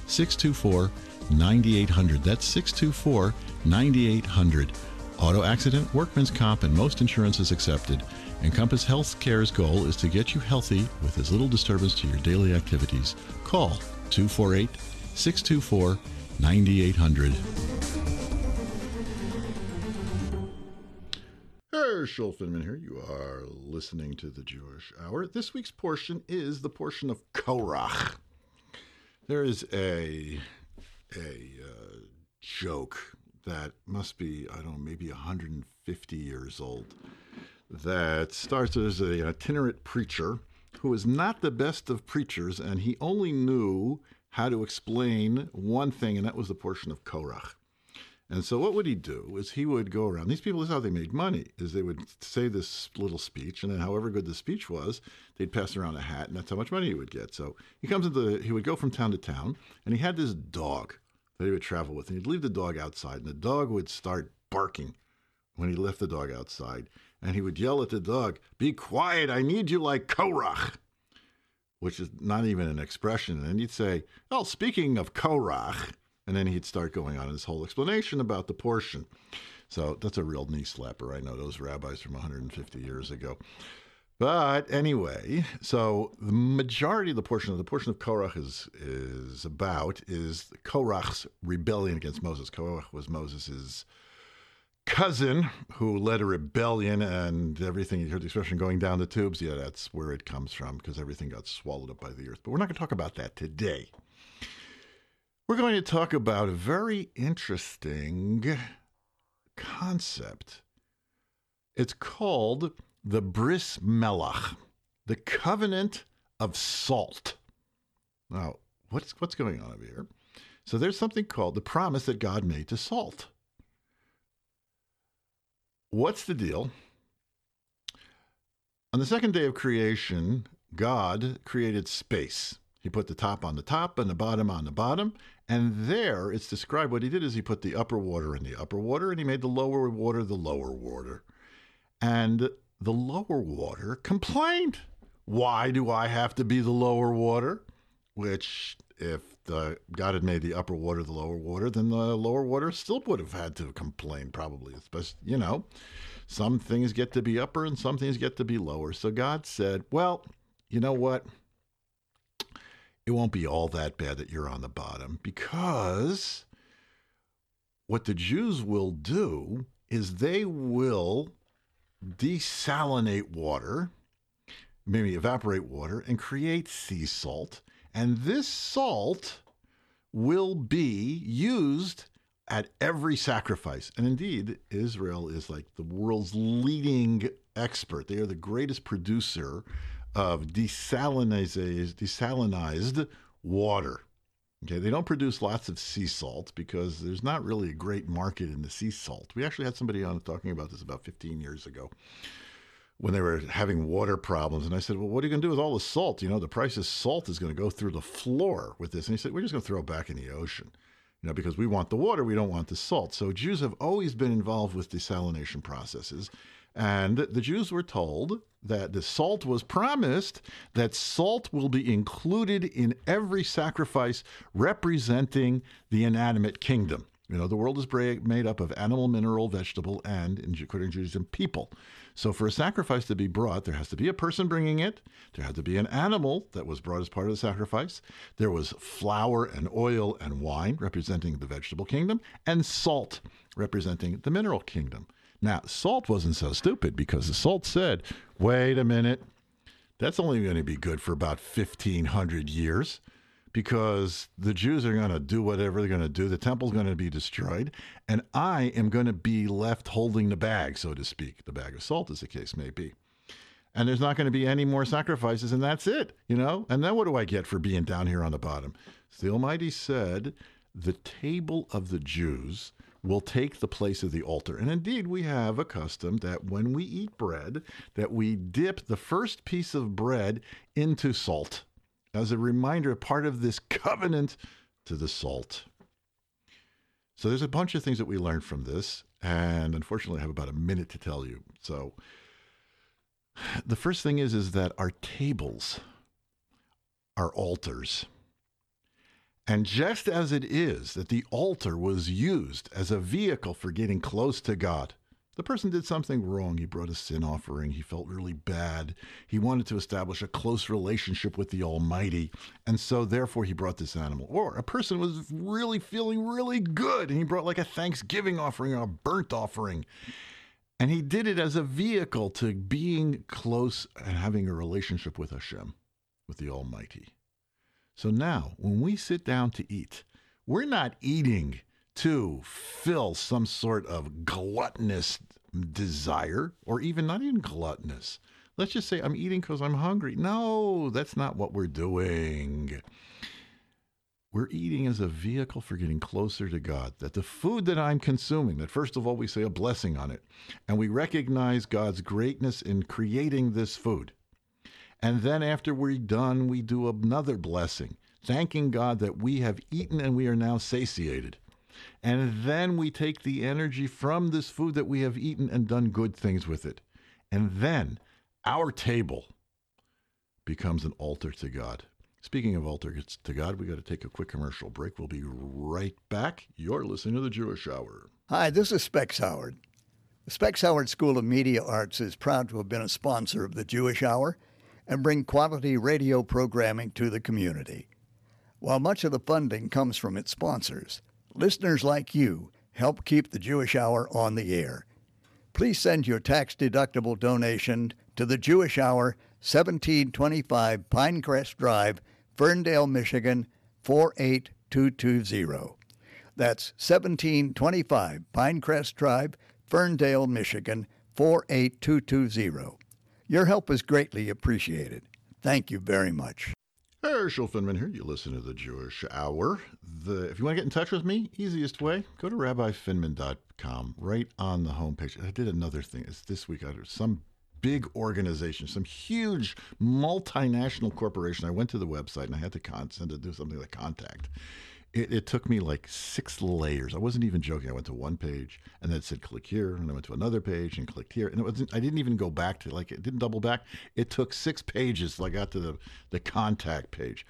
[SPEAKER 1] 624-9800. That's 624-9800. Auto accident, workman's comp, and most insurance is accepted. Encompass Healthcare's goal is to get you healthy with as little disturbance to your daily activities. Call 248-624-9800. Herschel Finman here. You are listening to the Jewish Hour. This week's portion is the portion of Korach. There is a joke that must be, I don't know, maybe 150 years old, that starts as an itinerant preacher who is not the best of preachers, and he only knew how to explain one thing, and that was the portion of Korach. And so what would he do is he would go around. These people, this is how they made money, is they would say this little speech, and then however good the speech was, they'd pass around a hat, and that's how much money he would get. So he would go from town to town, and he had this dog that he would travel with. And he'd leave the dog outside, and the dog would start barking when he left the dog outside. And he would yell at the dog, "Be quiet, I need you like Korach," which is not even an expression. And he'd say, "Oh, speaking of Korach," and then he'd start going on this whole explanation about the portion. So that's a real knee slapper. I know those rabbis from 150 years ago. But anyway, so the majority of the portion of Korach is Korach's rebellion against Moses. Korach was Moses' cousin who led a rebellion, and everything, you heard the expression going down the tubes. Yeah, that's where it comes from, because everything got swallowed up by the earth. But we're not going to talk about that today. We're going to talk about a very interesting concept. It's called the Bris Melach, the covenant of salt. Now, what's going on over here? So there's something called the promise that God made to salt. What's the deal? On the second day of creation, God created space. He put the top on the top and the bottom on the bottom. And there it's described what he did is he put the upper water in the upper water, and he made the lower water the lower water. And the lower water complained. Why do I have to be the lower water? Which, if God had made the upper water the lower water, then the lower water still would have had to complain, probably. Especially, some things get to be upper and some things get to be lower. So God said, well, you know what? It won't be all that bad that you're on the bottom, because what the Jews will do is they will desalinate water, maybe evaporate water, and create sea salt. And this salt will be used at every sacrifice. And indeed, Israel is like the world's leading expert. They are the greatest producer of desalinized water. Okay, they don't produce lots of sea salt because there's not really a great market in the sea salt. We actually had somebody on talking about this about 15 years ago when they were having water problems. And I said, well, what are you going to do with all the salt? The price of salt is going to go through the floor with this. And he said, we're just going to throw it back in the ocean, because we want the water, we don't want the salt. So Jews have always been involved with desalination processes. And the Jews were told that the salt was promised, that salt will be included in every sacrifice representing the inanimate kingdom. The world is made up of animal, mineral, vegetable, and, according to Judaism, people. So for a sacrifice to be brought, there has to be a person bringing it. There had to be an animal that was brought as part of the sacrifice. There was flour and oil and wine representing the vegetable kingdom, and salt representing the mineral kingdom. Now, salt wasn't so stupid, because the salt said, wait a minute, that's only going to be good for about 1,500 years, because the Jews are going to do whatever they're going to do. The temple's going to be destroyed, and I am going to be left holding the bag, so to speak, the bag of salt, as the case may be. And there's not going to be any more sacrifices, and that's it, And then what do I get for being down here on the bottom? So the Almighty said, the table of the Jews will take the place of the altar. And indeed, we have a custom that when we eat bread, that we dip the first piece of bread into salt as a reminder, part of this covenant to the salt. So there's a bunch of things that we learned from this, and unfortunately I have about a minute to tell you. So the first thing is that our tables are altars. And just as it is that the altar was used as a vehicle for getting close to God, the person did something wrong. He brought a sin offering. He felt really bad. He wanted to establish a close relationship with the Almighty. And so therefore he brought this animal. Or a person was really feeling really good and he brought like a Thanksgiving offering or a burnt offering. And he did it as a vehicle to being close and having a relationship with Hashem, with the Almighty. So now when we sit down to eat, we're not eating to fill some sort of gluttonous desire, or even not even gluttonous. Let's just say I'm eating because I'm hungry. No, that's not what we're doing. We're eating as a vehicle for getting closer to God. That the food that I'm consuming, that first of all we say a blessing on it, and we recognize God's greatness in creating this food. And then after we're done, we do another blessing, thanking God that we have eaten and we are now satiated. And then we take the energy from this food that we have eaten and done good things with it. And then our table becomes an altar to God. Speaking of altar to God, we got to take a quick commercial break. We'll be right back. You're listening to the Jewish Hour.
[SPEAKER 5] Hi, this is Specs Howard. The Specs Howard School of Media Arts is proud to have been a sponsor of the Jewish Hour and bring quality radio programming to the community. While much of the funding comes from its sponsors, listeners like you help keep the Jewish Hour on the air. Please send your tax-deductible donation to the Jewish Hour, 1725 Pinecrest Drive, Ferndale, Michigan, 48220. That's 1725 Pinecrest Drive, Ferndale, Michigan, 48220. Your help is greatly appreciated. Thank you very much.
[SPEAKER 1] Herschel Finman here. You listen to the Jewish Hour. If you want to get in touch with me, easiest way, go to rabbifinman.com, right on the homepage. I did another thing. It's this week. Some big organization, some huge multinational corporation. I went to the website and I had to send to do something like contact. It took me like 6 layers. I wasn't even joking. I went to one page and then it said click here, and I went to another page and clicked here. And I didn't even go back to it didn't double back. It took 6 pages till I got to the contact page.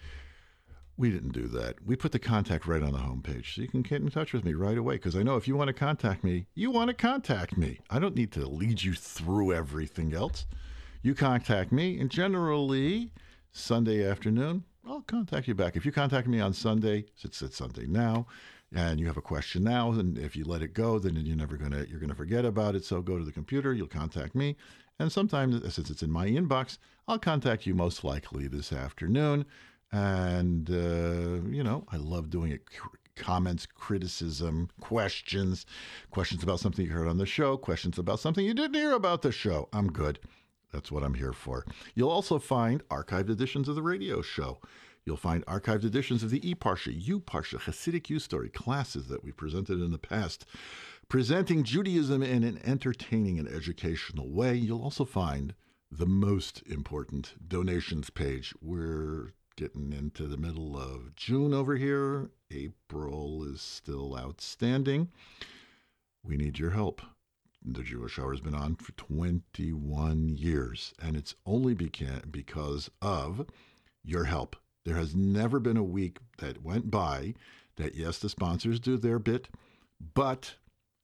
[SPEAKER 1] We didn't do that. We put the contact right on the homepage so you can get in touch with me right away, because I know if you want to contact me, you want to contact me. I don't need to lead you through everything else. You contact me, and generally Sunday afternoon, I'll contact you back. If you contact me on Sunday, it's Sunday now, and you have a question now, and if you let it go, then you're gonna forget about it. So go to the computer, you'll contact me, and sometimes, since it's in my inbox, I'll contact you most likely this afternoon. And I love doing it. Comments, criticism, questions about something you heard on the show, questions about something you didn't hear about the show. I'm good. That's what I'm here for. You'll also find archived editions of the radio show. You'll find archived editions of the E-Parsha, U-Parsha, Hasidic U-Story classes that we presented in the past, presenting Judaism in an entertaining and educational way. You'll also find the most important donations page. We're getting into the middle of June over here. April is still outstanding. We need your help. The Jewish Hour has been on for 21 years, and it's only because of your help. There has never been a week that went by that, yes, the sponsors do their bit, but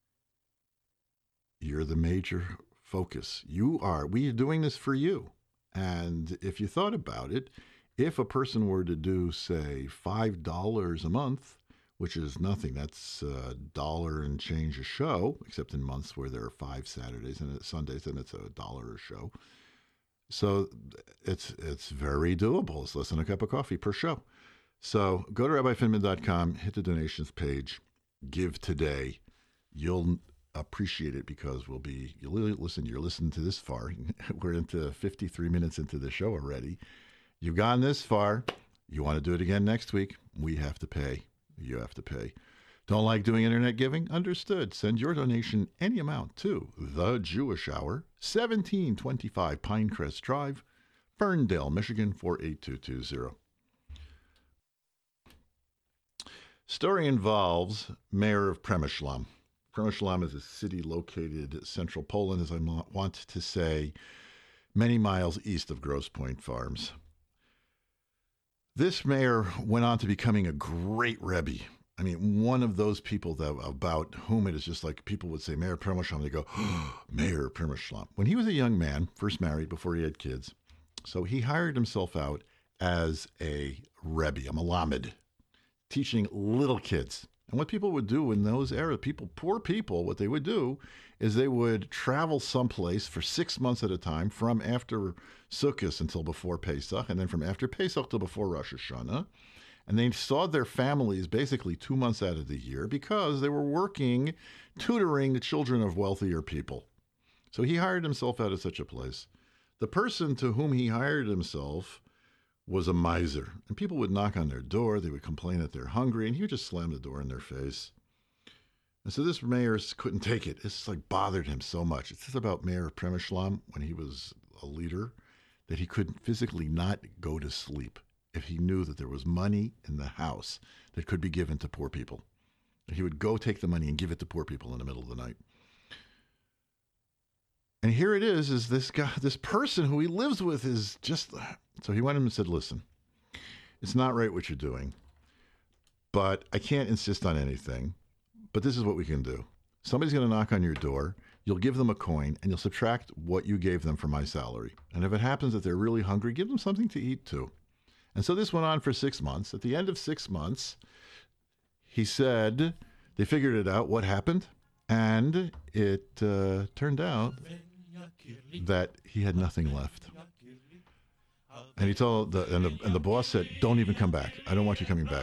[SPEAKER 1] you're the major focus. We are doing this for you. And if you thought about it, if a person were to do, say, $5 a month, which is nothing, that's $1 and change a show, except in months where there are 5 Saturdays and Sundays, and it's $1 a show. So it's very doable. It's less than a cup of coffee per show. So go to rabbifinman.com, hit the donations page, give today. You'll appreciate it because you're listening to this far. We're into 53 minutes into the show already. You've gone this far. You want to do it again next week? We have to pay. You have to pay. Don't like doing internet giving? Understood. Send your donation any amount to The Jewish Hour, 1725 Pinecrest Drive, Ferndale, Michigan, 48220. Story involves Mayor of Przemyśl. Przemyśl is a city located in central Poland, as I want to say, many miles east of Grosse Pointe Farms. This mayor went on to becoming a great Rebbe. I mean, one of those people that about whom it is just like people would say, Mayor Premoshlam, they go, oh, Mayor Premoshlam. When he was a young man, first married before he had kids, so he hired himself out as a Rebbe, a Malamed, teaching little kids. And what people would do in those eras, poor people, what they would do is they would travel someplace for 6 months at a time from after Sukkot until before Pesach, and then from after Pesach till before Rosh Hashanah. And they saw their families basically 2 months out of the year because they were working, tutoring the children of wealthier people. So he hired himself out of such a place. The person to whom he hired himself was a miser. And people would knock on their door, they would complain that they're hungry, and he would just slam the door in their face. And so this mayor couldn't take it. It's like bothered him so much. It's just about Mayor Premoshlam when he was a leader that he could physically not go to sleep if he knew that there was money in the house that could be given to poor people. He would go take the money and give it to poor people in the middle of the night. And here it is this guy, this person who he lives with is just... So he went to him and said, listen, it's not right what you're doing, but I can't insist on anything, but this is what we can do. Somebody's going to knock on your door, you'll give them a coin, and you'll subtract what you gave them from my salary. And if it happens that they're really hungry, give them something to eat too. And so this went on for 6 months. At the end of 6 months, he said they figured it out, what happened, and it turned out that he had nothing left. And he told the boss said, don't even come back. I don't want you coming back.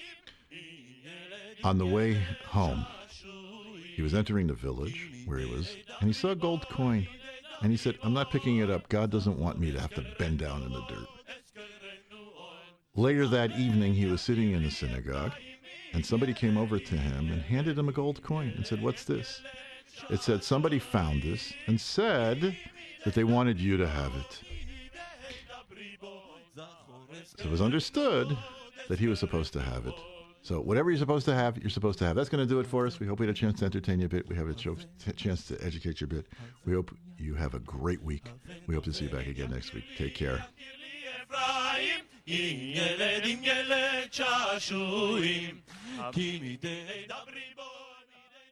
[SPEAKER 1] On the way home, he was entering the village where he was, and he saw a gold coin. And he said, I'm not picking it up. God doesn't want me to have to bend down in the dirt. Later that evening, he was sitting in the synagogue, and somebody came over to him and handed him a gold coin and said, what's this? It said, somebody found this and said that they wanted you to have it. So it was understood that he was supposed to have it. So whatever you're supposed to have, you're supposed to have. That's going to do it for us. We hope we had a chance to entertain you a bit. We have a chance to educate you a bit. We hope you have a great week. We hope to see you back again next week. Take care.